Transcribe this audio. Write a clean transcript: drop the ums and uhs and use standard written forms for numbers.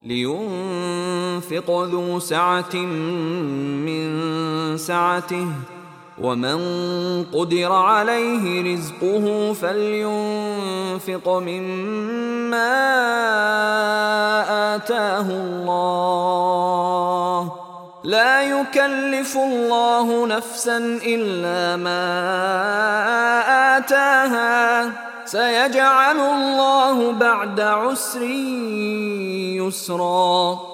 لينفق ذو سعة من سعته، ومن قدر عليه رزقه فلينفق مما آتاه الله، لا يكلف الله نفسا إلا ما آتاها، سيجعل الله بعد عسر يسرا.